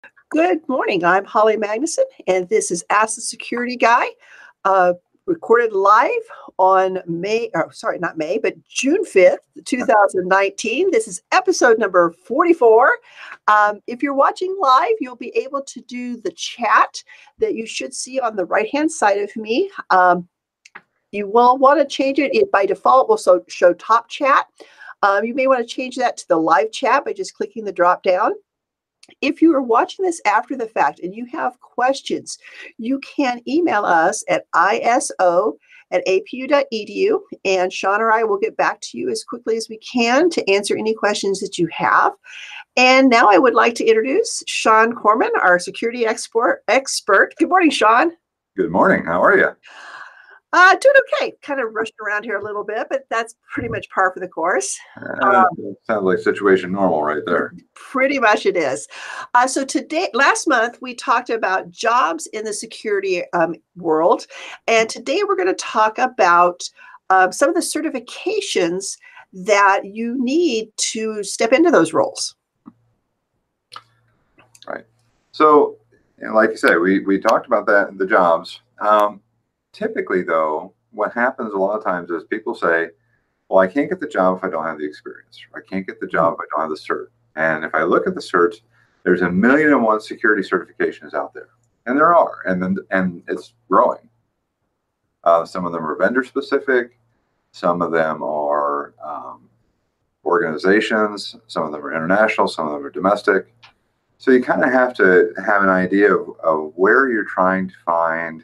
Good morning. I'm Holly Magnuson, and this is Ask the Security Guy, uh, recorded live on not May, but June 5th, 2019. This is episode number 44. If you're watching live, you'll be able to do the chat that you should see on the right-hand side of me. You will want to change it. It by default will show top chat. You may want to change that to the live chat by just clicking the drop down. If you are watching this after the fact and you have questions, you can email us at iso@apu.edu, and Sean or I will get back to you as quickly as we can to answer any questions that you have. And now I would like to introduce Sean Corman, our security expert. Good morning, Sean. Good morning. How are you? Doing okay. Kind of rushed around here a little bit, but that's pretty much par for the course. Sounds like situation normal right there. Pretty much it is. So last month, we talked about jobs in the security world. And today we're going to talk about some of the certifications that you need to step into those roles. Right. So, like you say, we talked about that in the jobs. Typically, though, what happens a lot of times is people say, well, I can't get the job if I don't have the experience. Or I can't get the job if I don't have the cert. And if I look at the certs, there's 1,000,001 security certifications out there. And there are, and it's growing. Some of them are vendor specific. Some of them are organizations. Some of them are international. Some of them are domestic. So you kind of have to have an idea of where you're trying to find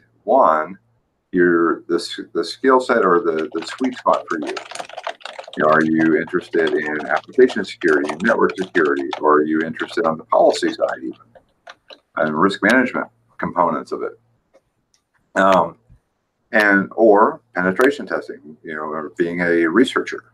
the skill set or the sweet spot for you. Are you interested in application security and network security, or are you interested on the policy side even, and risk management components of it, or penetration testing, or being a researcher.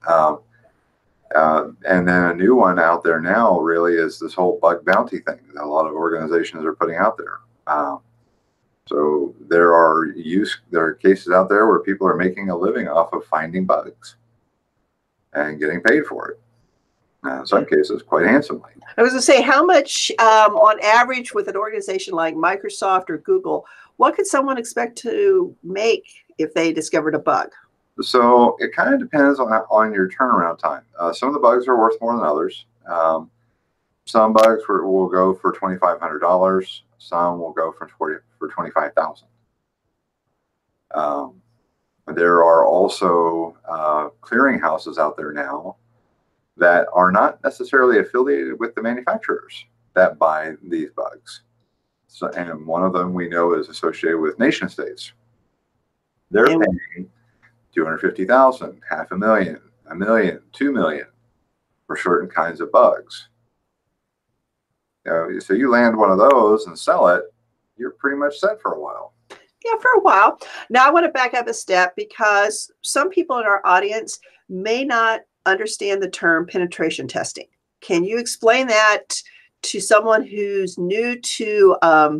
And then a new one out there now really is this whole bug bounty thing that a lot of organizations are putting out there. So there are cases out there where people are making a living off of finding bugs and getting paid for it. In some cases, quite handsomely. I was going to say, how much on average with an organization like Microsoft or Google, what could someone expect to make if they discovered a bug? So it kind of depends on your turnaround time. Some of the bugs are worth more than others. Some bugs will go for $2,500. Some will go for $25,000. There are also clearinghouses out there now that are not necessarily affiliated with the manufacturers that buy these bugs. So, and one of them we know is associated with nation states. They're paying $250,000, $500,000, $1 million, $2 million for certain kinds of bugs. So you land one of those and sell it, you're pretty much set for a while. Yeah, for a while. Now I want to back up a step because some people in our audience may not understand the term penetration testing. Can you explain that to someone who's new to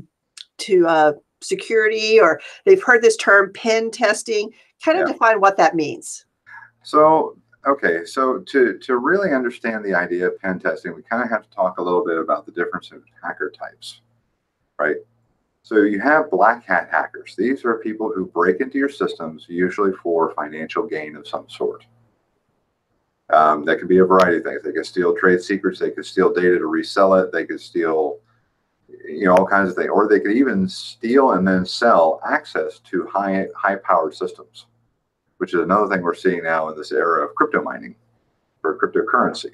security, or they've heard this term pen testing? Kind of define what that means. So, okay, so to really understand the idea of pen testing, we kind of have to talk a little bit about the difference in hacker types, right? So you have black hat hackers. These are people who break into your systems, usually for financial gain of some sort. That could be a variety of things. They could steal trade secrets. They could steal data to resell it. They could steal, all kinds of things. Or they could even steal and then sell access to high-powered systems, which is another thing we're seeing now in this era of crypto mining or cryptocurrency.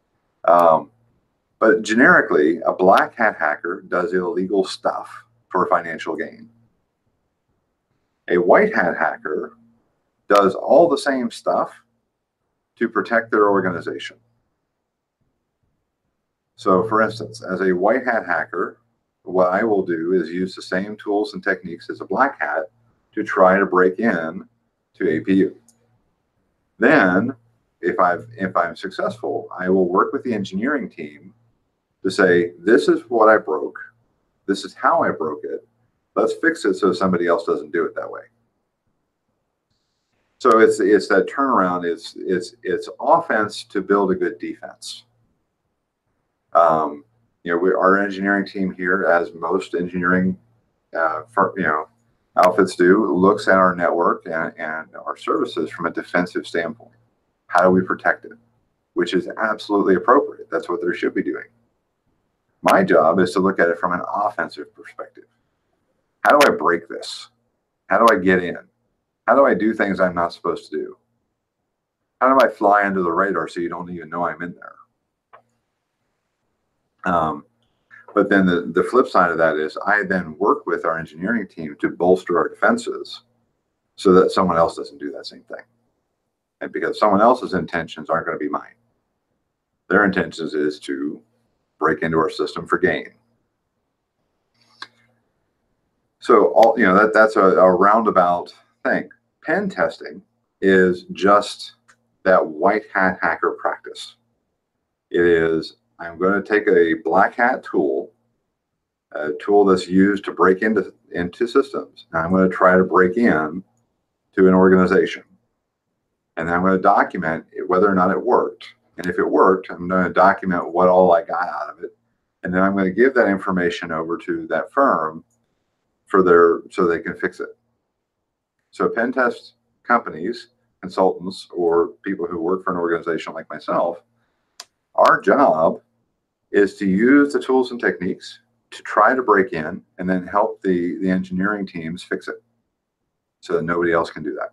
But generically, a black hat hacker does illegal stuff for financial gain. A white hat hacker does all the same stuff to protect their organization. So for instance, as a white hat hacker, what I will do is use the same tools and techniques as a black hat to try to break in to APU. Then, if I'm successful, I will work with the engineering team to say, this is what I broke. This is how I broke it. Let's fix it so somebody else doesn't do it that way. So it's that turnaround. It's offense to build a good defense. our engineering team here, as most engineering, outfits do, looks at our network and our services from a defensive standpoint. How do we protect it? Which is absolutely appropriate. That's what they should be doing. My job is to look at it from an offensive perspective. How do I break this? How do I get in? How do I do things I'm not supposed to do? How do I fly under the radar so you don't even know I'm in there? But then the flip side of that is I then work with our engineering team to bolster our defenses so that someone else doesn't do that same thing. And because someone else's intentions aren't going to be mine. Their intentions is to break into our system for gain. So that's a roundabout thing. Pen testing is just that white hat hacker practice. It is, I'm going to take a black hat tool, a tool that's used to break into systems, and I'm going to try to break in to an organization. And then I'm going to document whether or not it worked. And if it worked, I'm going to document what all I got out of it. And then I'm going to give that information over to that firm so they can fix it. So pen test companies, consultants, or people who work for an organization like myself, our job is to use the tools and techniques to try to break in and then help the engineering teams fix it so that nobody else can do that.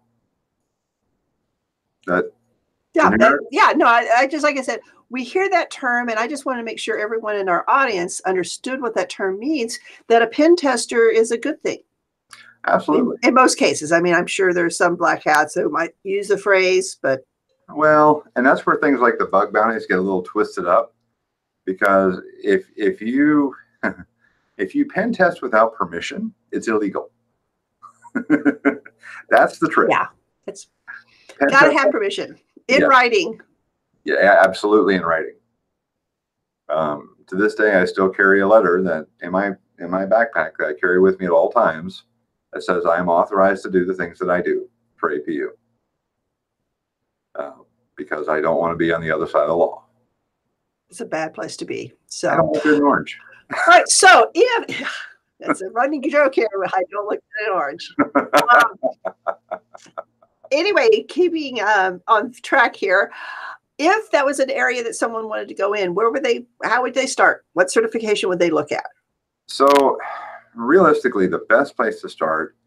I just, like I said, we hear that term, and I just want to make sure everyone in our audience understood what that term means, that a pen tester is a good thing. Absolutely. In most cases. I mean, I'm sure there's some black hats who might use the phrase, but. Well, and that's where things like the bug bounties get a little twisted up, because if you pen test without permission, it's illegal. That's the trick. Yeah, it's got to have permission in writing. Yeah, absolutely in writing. To this day, I still carry a letter that in my backpack that I carry with me at all times that says I am authorized to do the things that I do for APU, because I don't want to be on the other side of the law. It's a bad place to be. So I don't look good in orange. All right, so that's a running joke here. I don't look good in orange. Anyway, keeping on track here, if that was an area that someone wanted to go in, how would they start? What certification would they look at? So realistically, the best place to start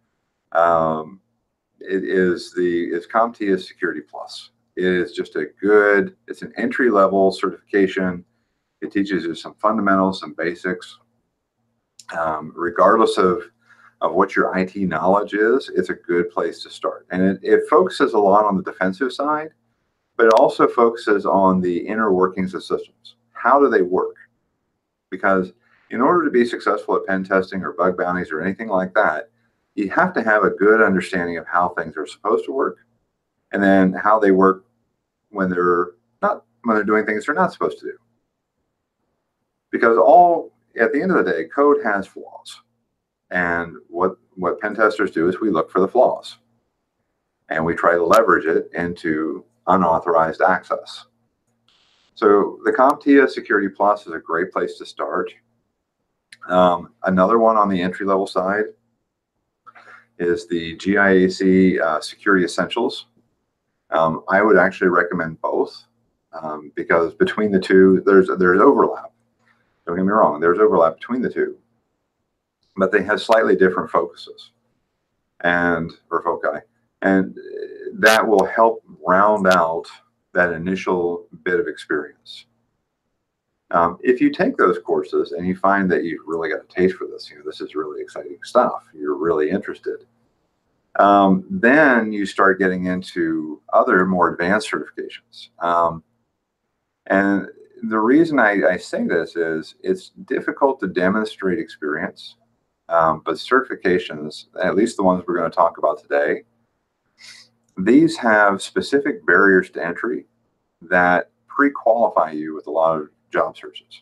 is CompTIA Security Plus. It is just it's an entry-level certification. It teaches you some fundamentals, some basics. Regardless of what your IT knowledge is, it's a good place to start. And it focuses a lot on the defensive side, but it also focuses on the inner workings of systems. How do they work? Because in order to be successful at pen testing or bug bounties or anything like that, you have to have a good understanding of how things are supposed to work, and then how they work when they're doing things they're not supposed to do. Because at the end of the day, code has flaws. And what pen testers do is we look for the flaws and we try to leverage it into unauthorized access. So the CompTIA Security Plus is a great place to start. Another one on the entry-level side is the GIAC Security Essentials. I would actually recommend both because between the two, there's overlap. Don't get me wrong, there's overlap between the two, but they have slightly different focuses or foci, and that will help round out that initial bit of experience. If you take those courses and you find that you've really got a taste for this, this is really exciting stuff, you're really interested, then you start getting into other more advanced certifications. And the reason I say this is it's difficult to demonstrate experience, but certifications, at least the ones we're going to talk about today, these have specific barriers to entry that pre-qualify you with a lot of job searches.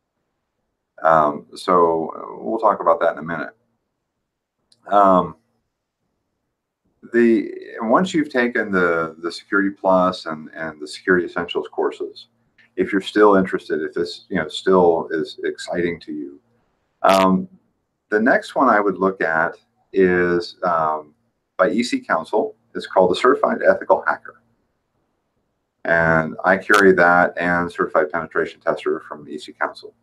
So we'll talk about that in a minute. Once you've taken the Security Plus and the Security Essentials courses, if you're still interested, if this, still is exciting to you. The next one I would look at is by EC Council. It's called the Certified Ethical Hacker. And I carry that and Certified Penetration Tester from EC Council.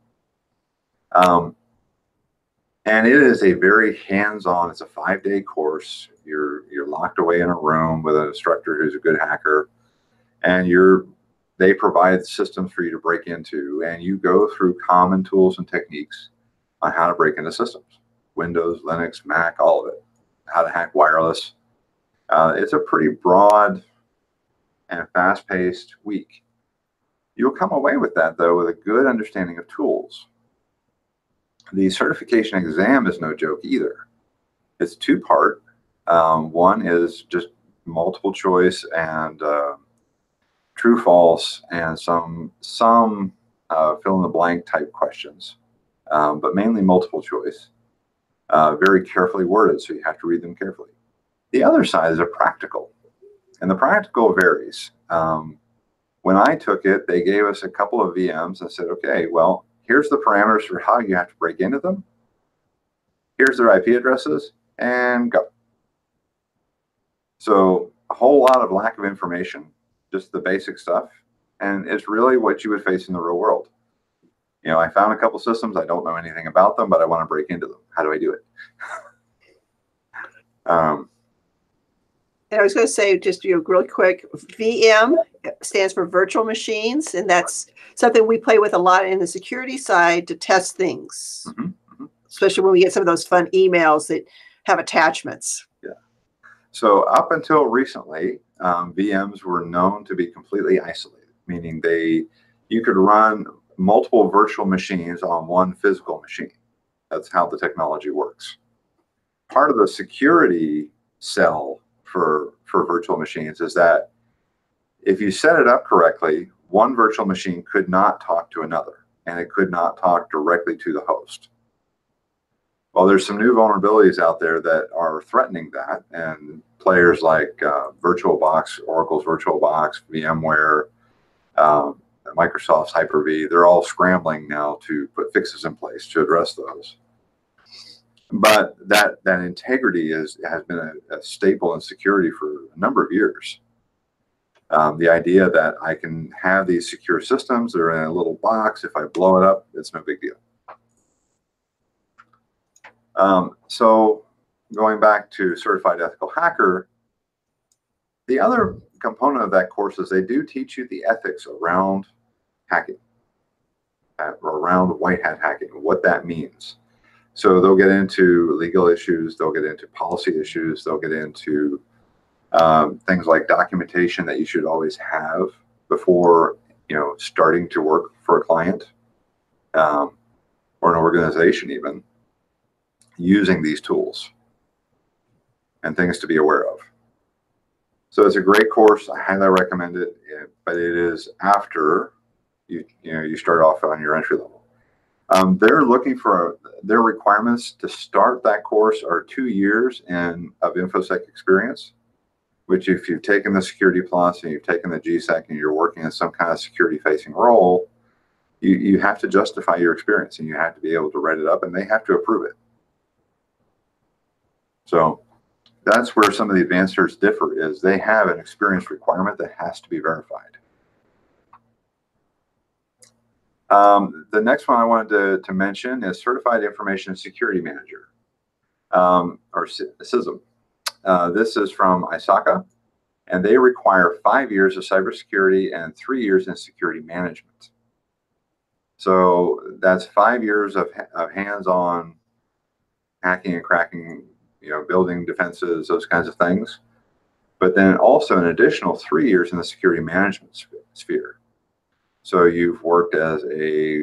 And it is a very hands-on, it's a 5-day course. You're locked away in a room with an instructor who's a good hacker, and they provide systems for you to break into, and you go through common tools and techniques on how to break into systems. Windows, Linux, Mac, all of it. How to hack wireless. It's a pretty broad and fast-paced week. You'll come away with that, though, with a good understanding of tools. The certification exam is no joke either. It's 2-part. One is just multiple choice and true, false, and some fill in the blank type questions, but mainly multiple choice. Very carefully worded, so you have to read them carefully. The other side is a practical, and the practical varies. When I took it, they gave us a couple of VMs and said, okay, well, here's the parameters for how you have to break into them. Here's their IP addresses, and go. So a whole lot of lack of information, just the basic stuff, and it's really what you would face in the real world. I found a couple systems, I don't know anything about them, but I want to break into them. How do I do it? And I was going to say, just real quick, VM stands for virtual machines, and that's something we play with a lot in the security side to test things, especially when we get some of those fun emails that have attachments. Yeah. So up until recently, VMs were known to be completely isolated, meaning you could run multiple virtual machines on one physical machine. That's how the technology works. Part of the security cell for virtual machines is that if you set it up correctly, one virtual machine could not talk to another, and it could not talk directly to the host. Well, there's some new vulnerabilities out there that are threatening that, and players like VirtualBox, Oracle's VirtualBox, VMware, Microsoft's Hyper-V, they're all scrambling now to put fixes in place to address those. But that integrity has been a staple in security for a number of years. The idea that I can have these secure systems that are in a little box, if I blow it up, it's no big deal. So going back to Certified Ethical Hacker, the other component of that course is they do teach you the ethics around hacking, around white hat hacking, what that means. So they'll get into legal issues, they'll get into policy issues, they'll get into things like documentation that you should always have before starting to work for a client or an organization even, using these tools and things to be aware of. So it's a great course. I highly recommend it, but it is after you start off on your entry level. They're looking for their requirements to start that course are 2 years of InfoSec experience, which if you've taken the Security Plus and you've taken the GSEC and you're working in some kind of security facing role, you have to justify your experience and you have to be able to write it up and they have to approve it. So that's where some of the advanced certs differ, is they have an experience requirement that has to be verified. The next one I wanted to mention is Certified Information Security Manager, or CISM. This is from ISACA, and they require 5 years of cybersecurity and 3 years in security management. So that's 5 years of hands-on hacking and cracking, building defenses, those kinds of things. But then also an additional 3 years in the security management sphere. So you've worked as a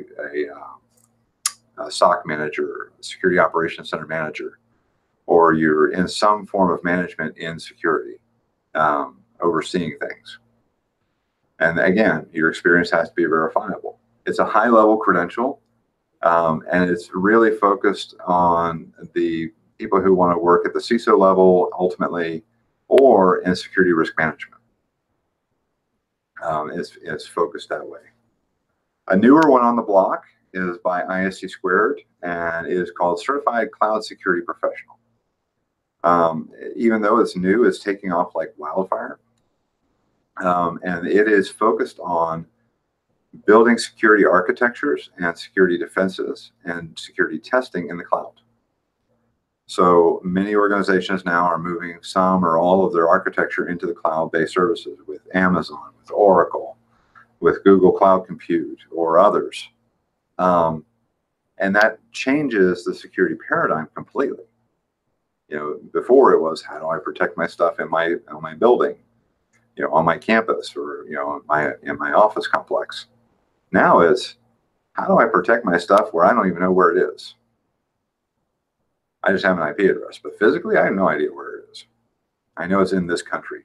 SOC manager, security operations center manager, or you're in some form of management in security, overseeing things. And again, your experience has to be verifiable. It's a high-level credential, and it's really focused on the people who want to work at the CISO level, ultimately, or in security risk management. It's focused that way. A newer one on the block is by ISC Squared and is called Certified Cloud Security Professional. Even though it's new, it's taking off like wildfire. And it is focused on building security architectures and security defenses and security testing in the cloud. So many organizations now are moving some or all of their architecture into the cloud-based services with Amazon, with Oracle, with Google Cloud Compute, or others. And that changes the security paradigm completely. Before it was, how do I protect my stuff in my building, on my campus, or in my office complex. Now it's, how do I protect my stuff where I don't even know where it is? I just have an IP address, but physically I have no idea where it is. I know it's in this country.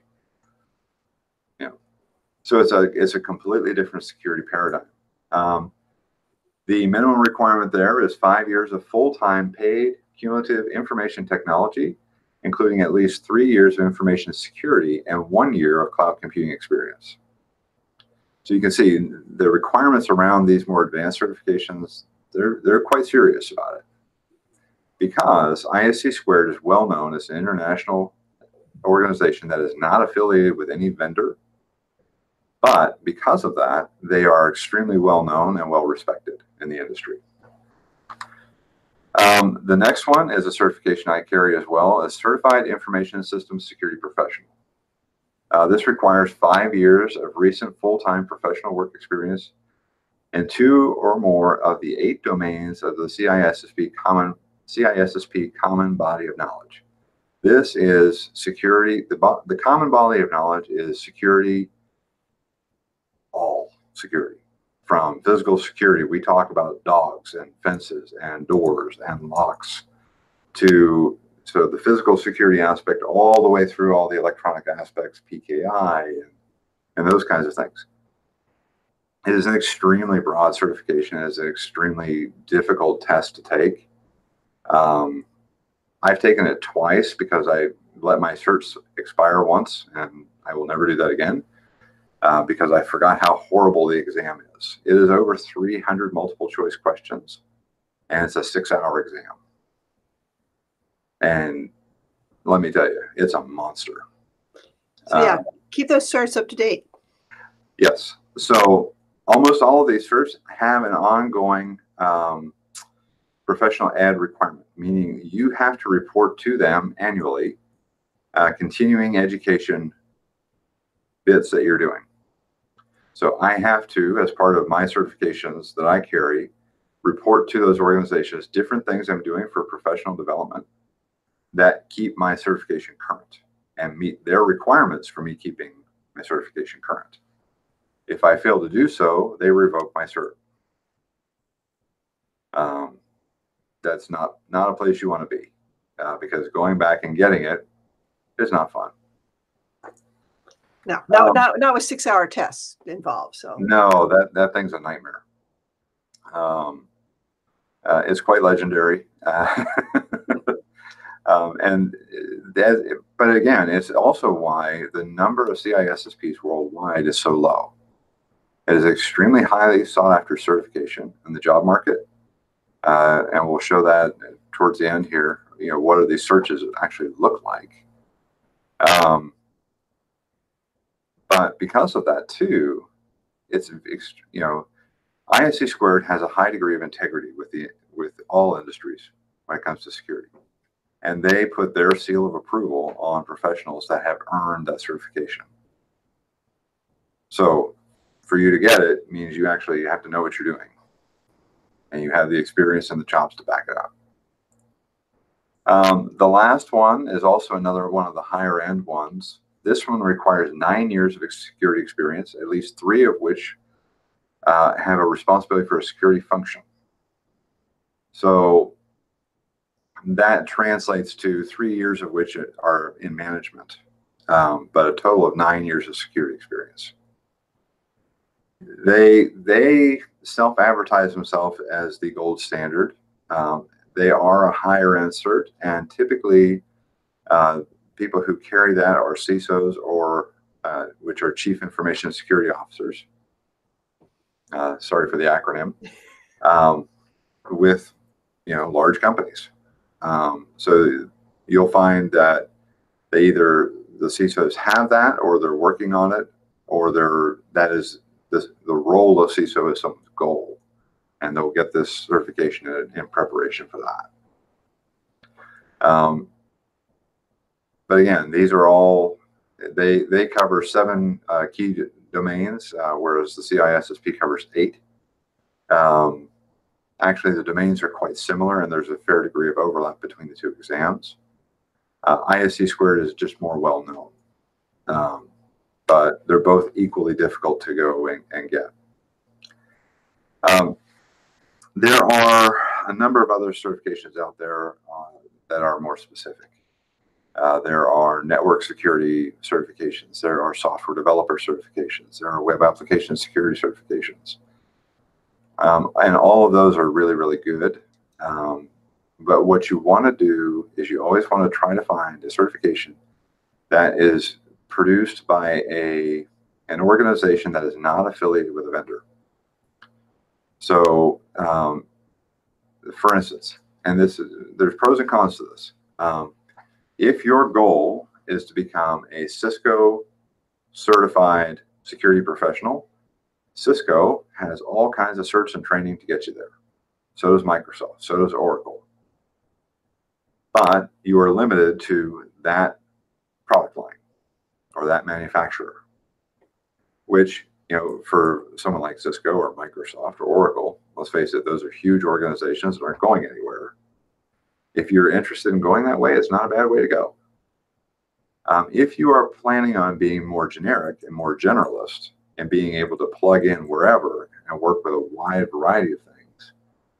So it's a completely different security paradigm. The minimum requirement there is 5 years of full-time paid cumulative information technology, including at least 3 years of information security and 1 year of cloud computing experience. So you can see the requirements around these more advanced certifications, they're quite serious about it, because ISC Squared is well known as an international organization that is not affiliated with any vendor. But because of that, they are extremely well known and well respected in the industry. The next one is a certification I carry as well, as Certified Information Systems Security Professional. This requires 5 years of recent full-time professional work experience and 2 or more of the 8 domains of the CISSP common body of knowledge. This is security. The common body of knowledge is security, all security. From physical security, we talk about dogs and fences and doors and locks, to the physical security aspect all the way through all the electronic aspects, PKI, and those kinds of things. It is an extremely broad certification. It is an extremely difficult test to take. I've taken it twice because I let my certs expire once, and I will never do that again. Because I forgot how horrible the exam is. It is over 300 multiple choice questions, and it's a 6-hour exam. And let me tell you, it's a monster. So yeah, keep those certs up to date. Yes. So almost all of these certs have an ongoing professional ed requirement, meaning you have to report to them annually continuing education bits that you're doing. So I have to, as part of my certifications that I carry, report to those organizations different things I'm doing for professional development that keep my certification current and meet their requirements for me keeping my certification current. If I fail to do so, they revoke my cert. That's not a place you want to be, because going back and getting it is not fun. No, not with 6-hour tests involved. So no, that thing's a nightmare. It's quite legendary, but again, it's also why the number of CISSPs worldwide is so low. It is extremely highly sought after certification in the job market, and we'll show that towards the end here. What do these searches actually look like? But because of that too, it's ISC Squared has a high degree of integrity with all industries when it comes to security, and they put their seal of approval on professionals that have earned that certification. So, for you to get it means you actually have to know what you're doing, and you have the experience and the chops to back it up. The last one is also another one of the higher end ones. This one requires 9 years of security experience, at least 3 of which have a responsibility for a security function. So that translates to 3 years of which are in management, but a total of 9 years of security experience. They self-advertise themselves as the gold standard. They are a higher end cert, and typically people who carry that are CISOs, or which are Chief Information Security Officers. sorry for the acronym, with large companies. So you'll find that they either the CISOs have that, or they're working on it, or that is the role of CISO is someone's goal, and they'll get this certification in preparation for that. But again, these are all they cover 7 key domains, whereas the CISSP covers 8. Actually, the domains are quite similar, and there's a fair degree of overlap between the 2 exams. ISC squared is just more well known, but they're both equally difficult to go and get. There are a number of other certifications out there that are more specific. There are network security certifications. There are software developer certifications. There are web application security certifications. And all of those are really, really good. But what you want to do is you always want to try to find a certification that is produced by an organization that is not affiliated with a vendor. So, for instance, and there's pros and cons to this. If your goal is to become a Cisco certified security professional, Cisco has all kinds of certs and training to get you there. So does Microsoft, so does Oracle. But you are limited to that product line or that manufacturer, which, for someone like Cisco or Microsoft or Oracle, let's face it, those are huge organizations that aren't going anywhere. If you're interested in going that way, it's not a bad way to go. If you are planning on being more generic and more generalist and being able to plug in wherever and work with a wide variety of things,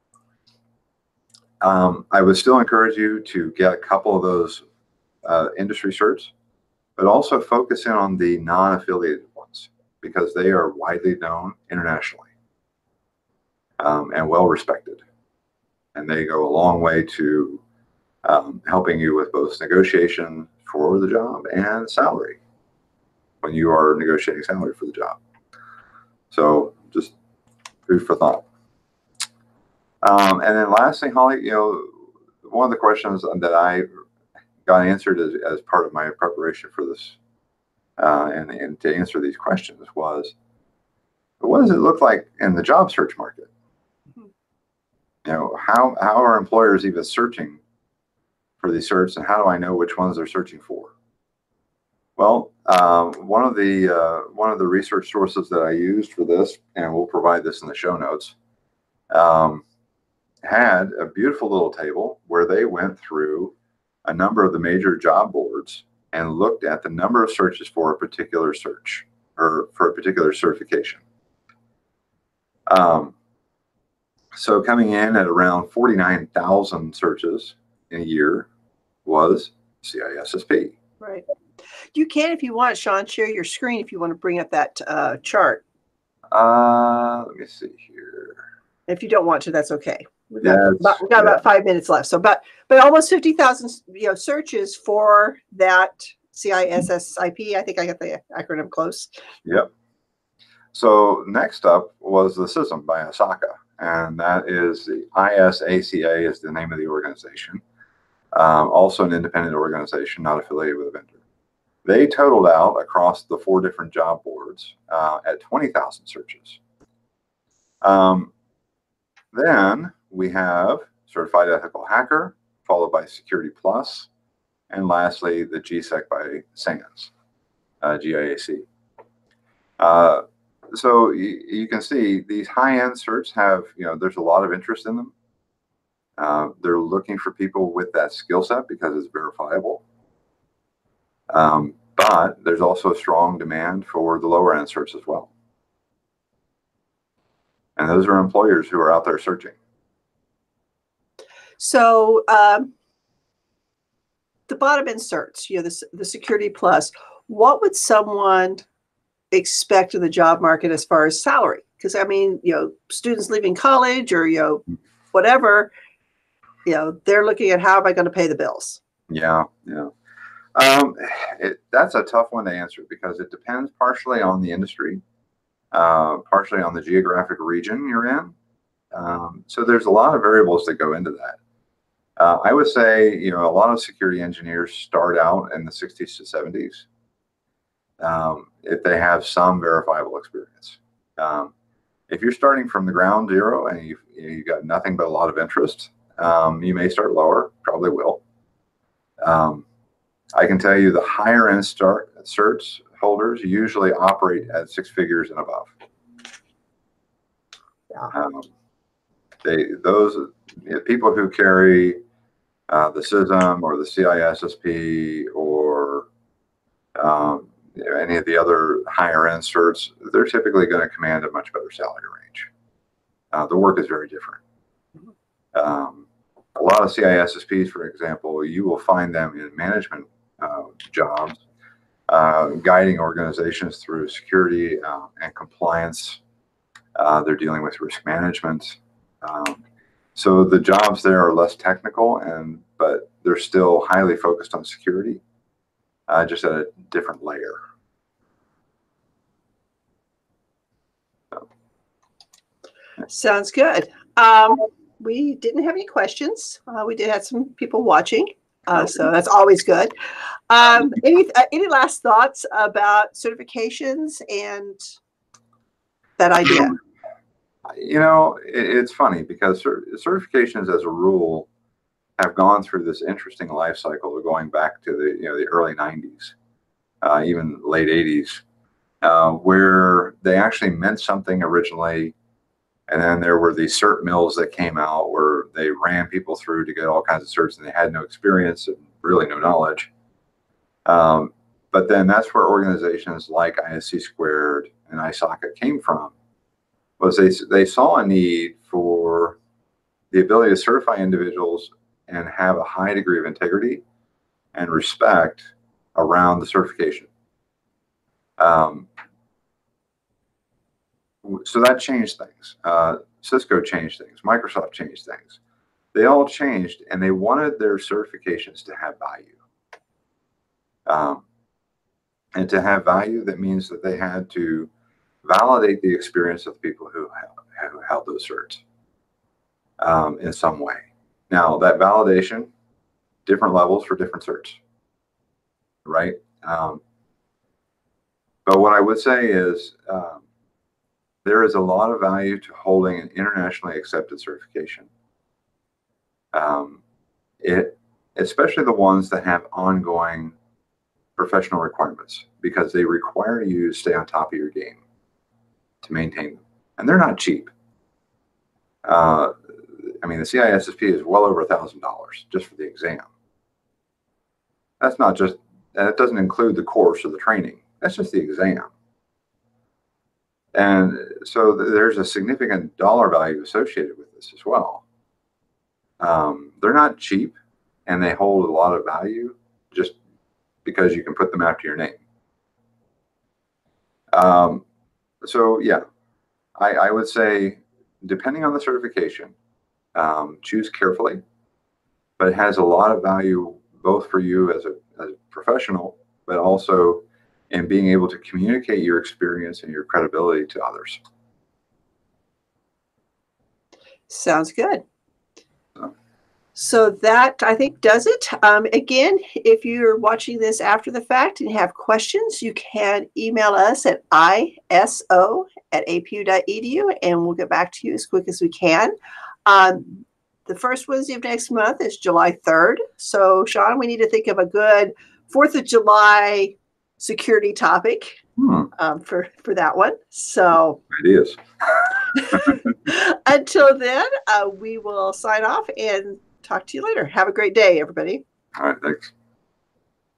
I would still encourage you to get a couple of those industry certs, but also focus in on the non-affiliated ones because they are widely known internationally and well respected. And they go a long way to helping you with both negotiation for the job and salary when you are negotiating salary for the job. So just food for thought. And then lastly, Holly, one of the questions that I got answered as part of my preparation for this and to answer these questions was, what does it look like in the job search market? How are employers even searching for these certs, and how do I know which ones they're searching for? Well, one of the research sources that I used for this, and we'll provide this in the show notes, had a beautiful little table where they went through a number of the major job boards and looked at the number of searches for a particular search or for a particular certification. So coming in at around 49,000 searches in a year was CISSP. Right. You can, if you want, Sean, share your screen if you want to bring up that chart. Let me see here. If you don't want to, that's okay. We've got about 5 minutes left. So, but almost 50,000 searches for that CISSP. I think I got the acronym close. Yep. So next up was the CISM by Osaka, and that is the ISACA is the name of the organization. Also an independent organization, not affiliated with a vendor. They totaled out across the 4 different job boards at 20,000 searches. Then we have Certified Ethical Hacker, followed by Security Plus, and lastly, the GSEC by SANS, GIAC. So you can see these high-end certs have, there's a lot of interest in them. They're looking for people with that skill set because it's verifiable. But there's also a strong demand for the lower end certs as well. And those are employers who are out there searching. So the bottom end certs, the Security Plus, what would someone expect in the job market as far as salary? Because I mean, students leaving college or whatever, they're looking at how am I going to pay the bills? Yeah. That's a tough one to answer because it depends partially on the industry partially on the geographic region you're in. So there's a lot of variables that go into that. I would say, you know, a lot of security engineers start out in the 60s to 70s if they have some verifiable experience. If you're starting from the ground zero and you've got nothing but a lot of interest, you may start lower, probably will. I can tell you the higher end certs holders usually operate at 6 figures and above. Yeah. People who carry the CISM or the CISSP or you know, any of the other higher end certs, they're typically going to command a much better salary range. The work is very different. A lot of CISSPs, for example, you will find them in management jobs, guiding organizations through security and compliance. They're dealing with risk management. So the jobs there are less technical, but they're still highly focused on security, just at a different layer. Sounds good. We didn't have any questions. We did have some people watching, so that's always good. Any last thoughts about certifications and that idea? You know, it's funny because certifications, as a rule, have gone through this interesting life cycle of going back to the early 90s, even late 80s, where they actually meant something originally. And then there were these cert mills that came out where they ran people through to get all kinds of certs and they had no experience and really no knowledge. But then that's where organizations like ISC Squared and ISACA came from, was they saw a need for the ability to certify individuals and have a high degree of integrity and respect around the certification. So that changed things. Cisco changed things. Microsoft changed things. They all changed, and they wanted their certifications to have value. And to have value, that means that they had to validate the experience of the people who held those certs in some way. Now, that validation, different levels for different certs, right? But what I would say is there is a lot of value to holding an internationally accepted certification, especially the ones that have ongoing professional requirements, because they require you to stay on top of your game to maintain them. And they're not cheap. I mean, the CISSP is well over $1,000 just for the exam. That's not just, and it doesn't include the course or the training. That's just the exam. And so there's a significant dollar value associated with this as well. They're not cheap, and they hold a lot of value just because you can put them after your name. So yeah, I would say, depending on the certification, choose carefully, but it has a lot of value both for you as a professional, but also in being able to communicate your experience and your credibility to others. Sounds good. So that, I think, does it. Again, if you're watching this after the fact and you have questions, you can email us at iso@apu.edu, and we'll get back to you as quick as we can. The first Wednesday of next month is July 3rd. So, Sean, we need to think of a good 4th of July security topic for that one. So ideas. Until then, we will sign off and talk to you later. Have a great day, everybody. All right, thanks.